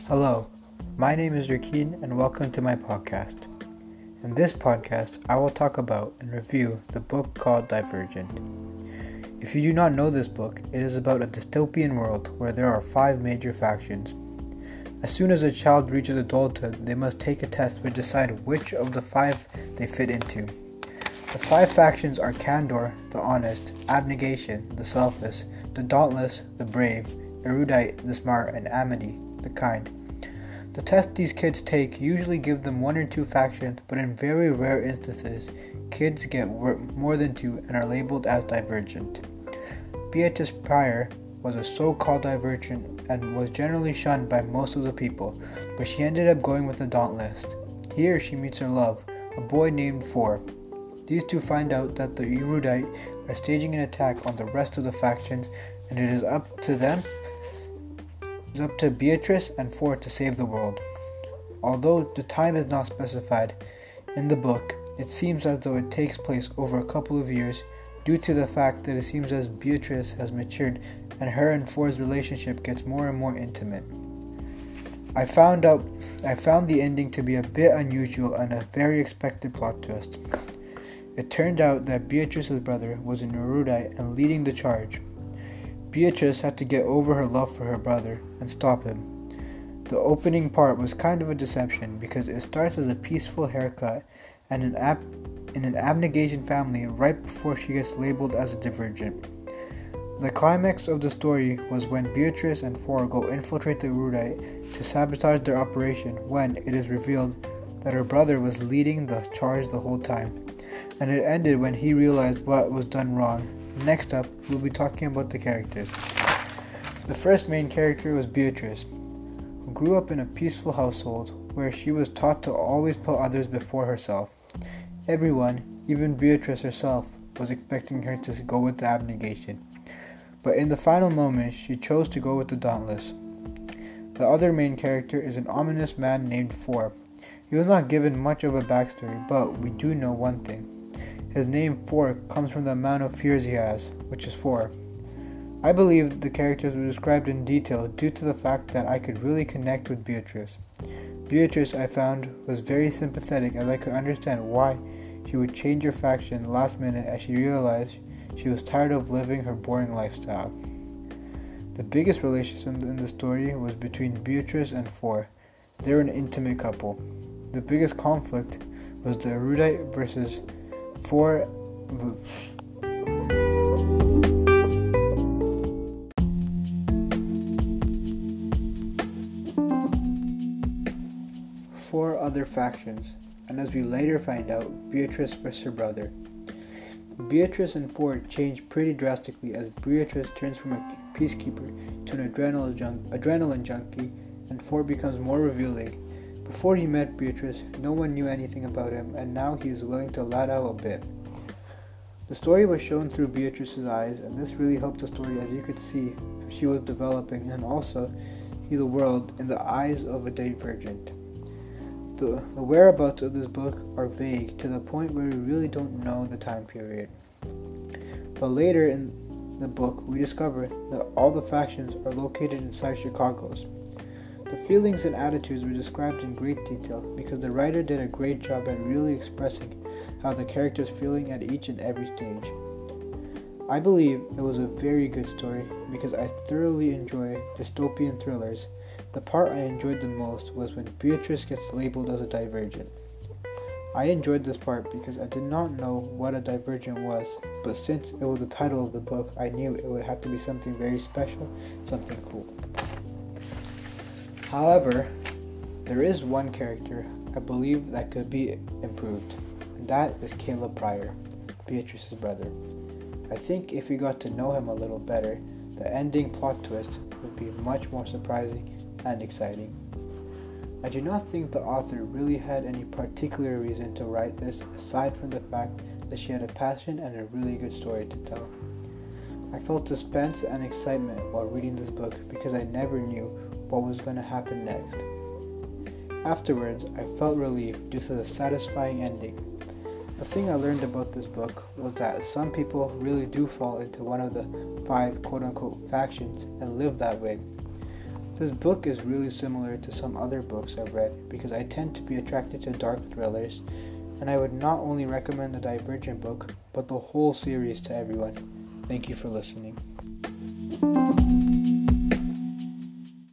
Hello, my name is Rakeen and welcome to my podcast. In this podcast, I will talk about and review the book called Divergent. If you do not know this book, it is about a dystopian world where there are 5 major factions. As soon as a child reaches adulthood, they must take a test which decide which of the 5 they fit into. The 5 factions are Candor, the honest, Abnegation, the selfless, the dauntless, the brave, Erudite, the smart, and Amity, the kind. The tests these kids take usually give them 1 or 2 factions, but in very rare instances, kids get more than 2 and are labeled as divergent. Beatrice Pryor was a so-called divergent and was generally shunned by most of the people, but she ended up going with the dauntless. Here she meets her love, a boy named Four. These two find out that the Erudite are staging an attack on the rest of the factions, and it is up to Beatrice and Four to save the world. Although the time is not specified in the book, it seems as though it takes place over a couple of years due to the fact that it seems as Beatrice has matured and her and Four's relationship gets more and more intimate. I found the ending to be a bit unusual and a very expected plot twist. It turned out that Beatrice's brother was an erudite and leading the charge. Beatrice had to get over her love for her brother and stop him. The opening part was kind of a deception because it starts as a peaceful haircut and in an abnegation family right before she gets labeled as a divergent. The climax of the story was when Beatrice and Four go infiltrate the erudite to sabotage their operation when it is revealed that her brother was leading the charge the whole time, and it ended when he realized what was done wrong. Next up, we'll be talking about the characters. The first main character was Beatrice, who grew up in a peaceful household where she was taught to always put others before herself. Everyone, even Beatrice herself, was expecting her to go with the abnegation. But in the final moment, she chose to go with the dauntless. The other main character is an ominous man named Four. He was not given much of a backstory, but we do know one thing. His name Four comes from the amount of fears he has, which is 4. I believe the characters were described in detail due to the fact that I could really connect with Beatrice. Beatrice, I found, was very sympathetic as I could understand why she would change her faction last minute as she realized she was tired of living her boring lifestyle. The biggest relationship in the story was between Beatrice and Four. They were an intimate couple. The biggest conflict was the erudite versus Four other factions, and as we later find out, Beatrice versus her brother. Beatrice and Four change pretty drastically as Beatrice turns from a peacekeeper to an adrenaline junkie, and Four becomes more revealing. Before he met Beatrice, no one knew anything about him, and now he is willing to let out a bit. The story was shown through Beatrice's eyes, and this really helped the story as you could see how she was developing and also see the world in the eyes of a divergent. The whereabouts of this book are vague to the point where we really don't know the time period. But later in the book, we discover that all the factions are located inside Chicago's. The feelings and attitudes were described in great detail because the writer did a great job at really expressing how the characters feeling at each and every stage. I believe it was a very good story because I thoroughly enjoy dystopian thrillers. The part I enjoyed the most was when Beatrice gets labeled as a divergent. I enjoyed this part because I did not know what a divergent was, but since it was the title of the book, I knew it would have to be something very special, something cool. However, there is one character I believe that could be improved, and that is Caleb Pryor, Beatrice's brother. I think if we got to know him a little better, the ending plot twist would be much more surprising and exciting. I do not think the author really had any particular reason to write this aside from the fact that she had a passion and a really good story to tell. I felt suspense and excitement while reading this book because I never knew what was going to happen next. Afterwards, I felt relief due to the satisfying ending. The thing I learned about this book was that some people really do fall into one of the 5 quote-unquote factions and live that way. This book is really similar to some other books I've read because I tend to be attracted to dark thrillers, and I would not only recommend the Divergent book, but the whole series to everyone. Thank you for listening.